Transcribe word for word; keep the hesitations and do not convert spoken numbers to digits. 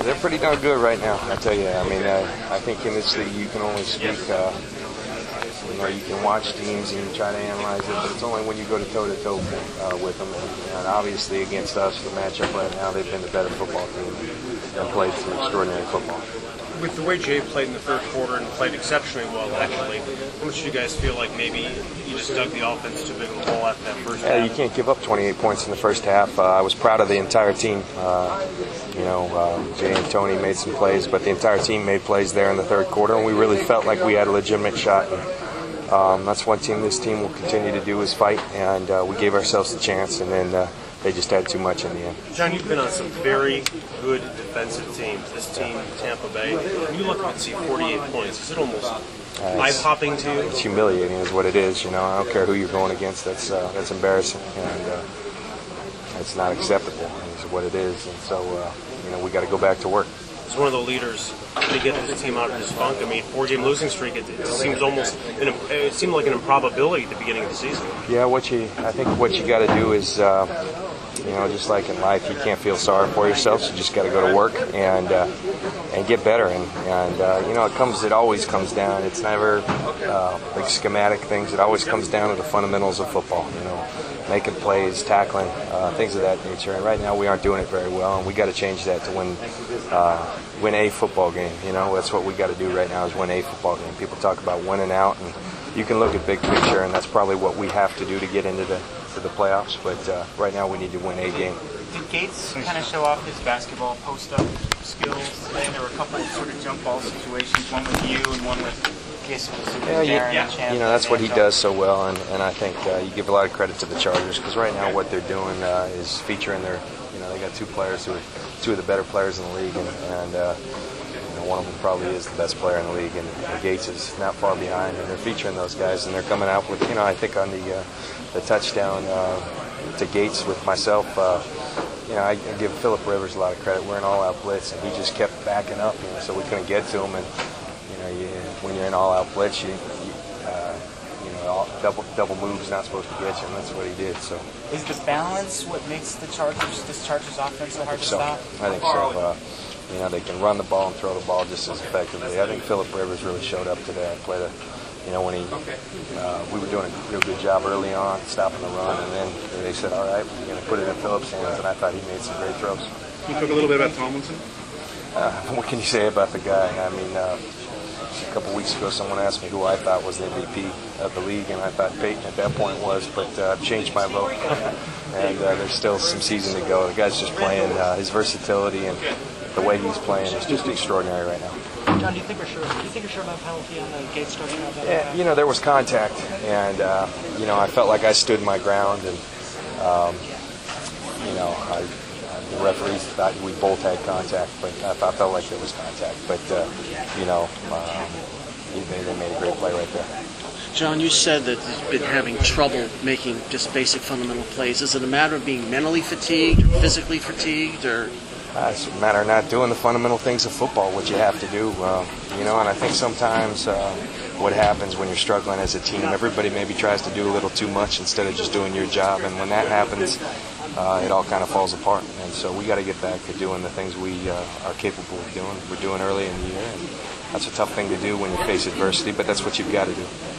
They're pretty darn good right now, I tell you. I mean, uh, I think in this league you can only speak, uh, you know, you can watch teams and try to analyze it, but it's only when you go to toe-to-toe uh, with them. And, and obviously against us, the matchup right now, they've been the better football team and played some extraordinary football. With the way Jay played in the third quarter and played exceptionally well, actually, how much do you guys feel like maybe you just dug the offense too big of a hole after that first yeah, half? You can't give up twenty-eight points in the first half. Uh, I was proud of the entire team. Uh, you know, uh, Jay and Tony made some plays, but the entire team made plays there in the third quarter, and we really felt like we had a legitimate shot. And, um, that's one thing this team will continue to do is fight, and uh, we gave ourselves a chance, and then uh, they just had too much in the end. John, you've been on some very good defensive teams. This team, Tampa Bay, when you look up and see forty-eight points, is it almost uh, eye-popping to you? It's humiliating is what it is. You know, I don't care who you're going against. That's uh, that's embarrassing, and uh, it's not acceptable. Is what it is, and so uh, you know we got to go back to work. As one of the leaders to get this team out of this funk, I mean, four-game losing streak, it, it seems almost, an, it seemed like an improbability at the beginning of the season. Yeah, what you, I think what you got to do is, uh, you know, just like in life, you can't feel sorry for yourself. So you just got to go to work and uh, and get better. And, and uh, you know, it comes, it always comes down. It's never uh, like schematic things. It always comes down to the fundamentals of football. You know, making plays, tackling, uh, things of that nature. And right now, we aren't doing it very well, and we got to change that to win uh, win a football game. You know, that's what we got to do right now is win a football game. People talk about winning out, and you can look at big picture, and that's probably what we have to do to get into the to the playoffs. But uh, right now, we need to win a game. Did Gates kind of show off his basketball post-up skills today? There were a couple of sort of jump ball situations, one with you and one with Casey. Yeah, you, yeah. you know, that's what he does so well, and, and I think uh, you give a lot of credit to the Chargers because right now what they're doing uh, is featuring their, you know, they got two players who are two of the better players in the league, and, and uh, you know, one of them probably is the best player in the league, and, and Gates is not far behind, and they're featuring those guys, and they're coming out with, you know, I think on the uh, the touchdown uh, to Gates with myself, uh, you know, I, I give Philip Rivers a lot of credit. We're an all-out blitz, and he just kept backing up, you know, so we couldn't get to him, and you know, you, when you're in all-out blitz, you, you, uh, you know, all, double double moves not supposed to get you, and that's what he did. So is the balance what makes the Chargers, this Chargers offense so hard to so. stop? I think so. Uh, you know, they can run the ball and throw the ball just as effectively. I think Philip Rivers really showed up today. Played a, you know, when he, uh, we were doing a real good job early on, stopping the run, and then they said, all right, we're going to put it in Philip's hands, and I thought he made some great throws. Can you talk a little bit about Tomlinson? Uh, what can you say about the guy? I mean, uh, a couple weeks ago, someone asked me who I thought was the M V P of the league, and I thought Peyton at that point was, but uh, I've changed my vote. And uh, there's still some season to go. The guy's just playing, uh, his versatility and the way he's playing is just extraordinary right now. John, do you think we're sure? Do you think we're sure about a penalty on the Gates striking out? Yeah, you know, there was contact, and uh, you know, I felt like I stood my ground, and um, you know, I, the referees thought we both had contact, but I, I felt like there was contact. But uh, you know, um, they, they made a great play right there. John, you said that you've been having trouble making just basic fundamental plays. Is it a matter of being mentally fatigued, or physically fatigued, or? Uh, it's a matter of not doing the fundamental things of football, what you have to do. Uh, you know, and I think sometimes uh, what happens when you're struggling as a team, everybody maybe tries to do a little too much instead of just doing your job. And when that happens, uh, it all kind of falls apart. And so we got to get back to doing the things we uh, are capable of doing. We're doing early in the year. And that's a tough thing to do when you face adversity, but that's what you've got to do.